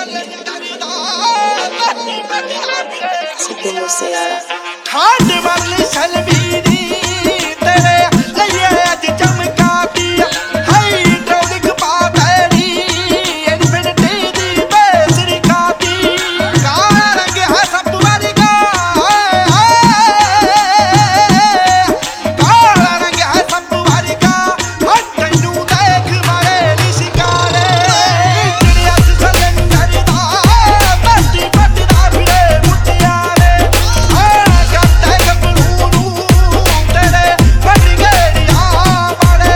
Sipping Seara. ਠਾਡ ਵਾਲੀ ਸਲਵੀ ਦੀ ਤੇਰੇ ਲਈਏ ਅੱਜ ਚਮਕਾ ਦੀ ਹਾਈਡ੍ਰੋਲਿਕ ਪਾਤੜੀ ਇਨਫਿਨਿਟੀ ਦੀ ਬੇਸਰੀ ਖਾਦੀ ਕਾਲਾ ਰੰਗ ਹੈ ਸਭ ਵਾਰੀ ਕਾਲਾ ਰੰਗ ਹੈ ਸਭ ਵਾਰੀ ਤੈਨੂੰ ਦੇਖ ਮਾਰੇ ਨੀ ਸ਼ਿਕਾਰੇ ਦੁਨੀਆ ਚ ਸਲੰਦਰ ਦਾ ਬੱਤੀ ਪੱਟਦਾ ਫਿਰੇ ਮੁੱਟਿਆਰੇ ਕਰਦਾ ਗੱਭਰੂ ਨੂੰ ਤੇਰੇ ਵੱਡੀ ਗੇੜੀਆਂ ਮਾਰੇ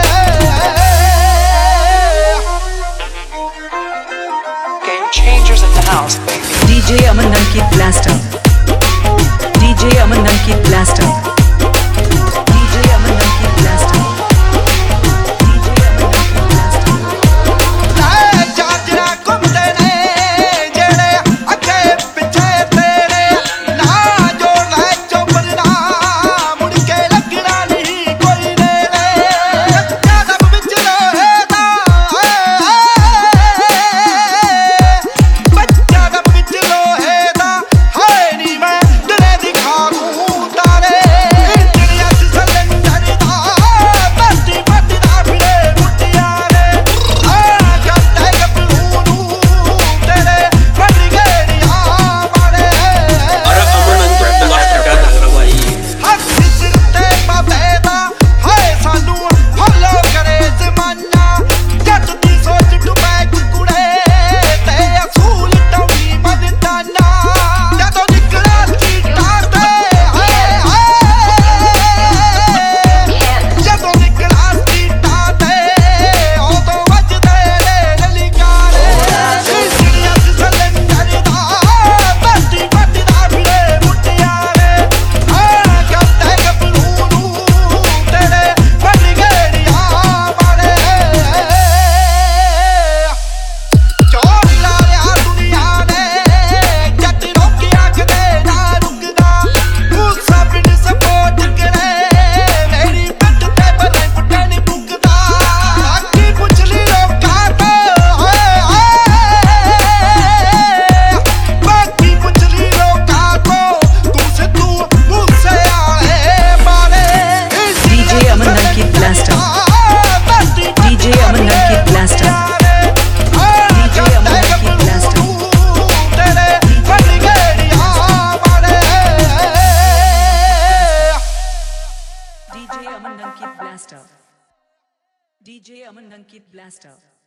Game changers in the house, baby. DJ Aman Nankit Blaster. DJ Aman Nankit Blaster. DJ Aman Nankit Blaster. DJ Aman Nankit Blaster. ਲੈ ਚਾਚਰਾ ਘੁੰਮਦੇ ਨੇ ਜਿਹੜੇ ਅੱਗੇ ਪਿੱਛੇ ਤੇਰੇ ਨਾ ਜੋੜ ਲੈ ਚੋਪਰ ਨਾ ਮੁੜ ਕੇ ਲੱਗਣਾ ਨਹੀਂ ਕੋਈ ਨੇੜੇ ਜਦ ਵਿੱਚ ਲੋਹੇ ਦਾ ਬੱਚਾ ਦਾ ਵਿੱਚ ਲੋਹੇ ਦਾ ਹਾਏ ਨੀ ਮੈਂ ਤੇਰੇ ਦਿਖਾ ਦੂੰ ਤਾਰੇ ਦੁਨੀਆ ਚ ਸਲੰਦਰ ਦਾ ਬੱਤੀ ਪੱਟਦਾ ਫਿਰੇ ਮੁੱਟਿਆਰੇ ਕਰਦਾ ਗੱਭਰੂ ਨੂੰ ਤੇਰੇ ਵੱਡੀ ਗੇੜੀਆਂ ਮਾਰੇ ਹੱਥ ਸਿਰ ਤੇ ਬਾਬੇ ਦਾ ਹਾਏ ਸਾਨੂੰ ਫੋਲੋ ਕਰੇ ਜ਼ਮਾਨਾ ਜੱਟ ਦੀ ਸੋਚ ਡੁਬੈ ਕੁੜੇ ਤੇ ਅਸੂਲ ਟੌਣੀ ਮਦਦਾਨਾ ਜਦੋਂ ਨਿਕਲਾ ਚੀਟਾਂ ਤੇ ਜਦੋਂ ਨਿਕਲਾ ਚੀਟਾਂ ਤੇ ਉਦੋਂ ਵੱਜਦੇ ਨੇ ਲਲਿਕਾਰੇ ਦੁਨੀਆ ਚ ਸਲੰਦਰ ਦਾ ਬੱਤੀ ਪੱਟਦਾ ਫਿਰੇ ਮੁੱਟਿਆਰੇ ਕਰਦਾ ਗੱਭਰੂ ਨੂੰ ਤੇਰੇ ਵੱਡੀ ਗੇੜੀਆਂ ਮਾਰੇ ਚੋਰ ਲਾ ਲਿਆ ਦੁਨੀਆ ਨੇ ਜੱਟ ਰੋਕਿਆ ਕਦੇ ਨਾ ਰੁਕਦਾ ਗੁੱਸਾ ਪਿੰਡ ਸਪੋਰਟ ਕਰੇ ਮੇਰੀ ਪਿੱਠ ਤੇ ਬਲੇ ਫੁੱਟੇ ਨੀ ਬੁੱਕਦਾ ਬਾਕੀ ਪੁੱਛ ਲਈ ਲੋਕਾਂ ਤੋਂ ਬਾਕੀ ਪੁੱਛ ਲਈ ਲੋਕਾਂ ਤੋਂ ਤੂੰ ਸਿੱਧੂ ਮੂਸੇ ਵਾਲੇ ਮਾਰੇ DJ Aman Nankit Blaster. DJ Aman Nankit Blaster. DJ Aman Nankit Blaster. ਤੇਰੇ ਵੱਡੀ ਗੇੜੀਆਂ ਮਾਰੇ DJ Aman Nankit Blaster. DJ Aman Nankit Blaster.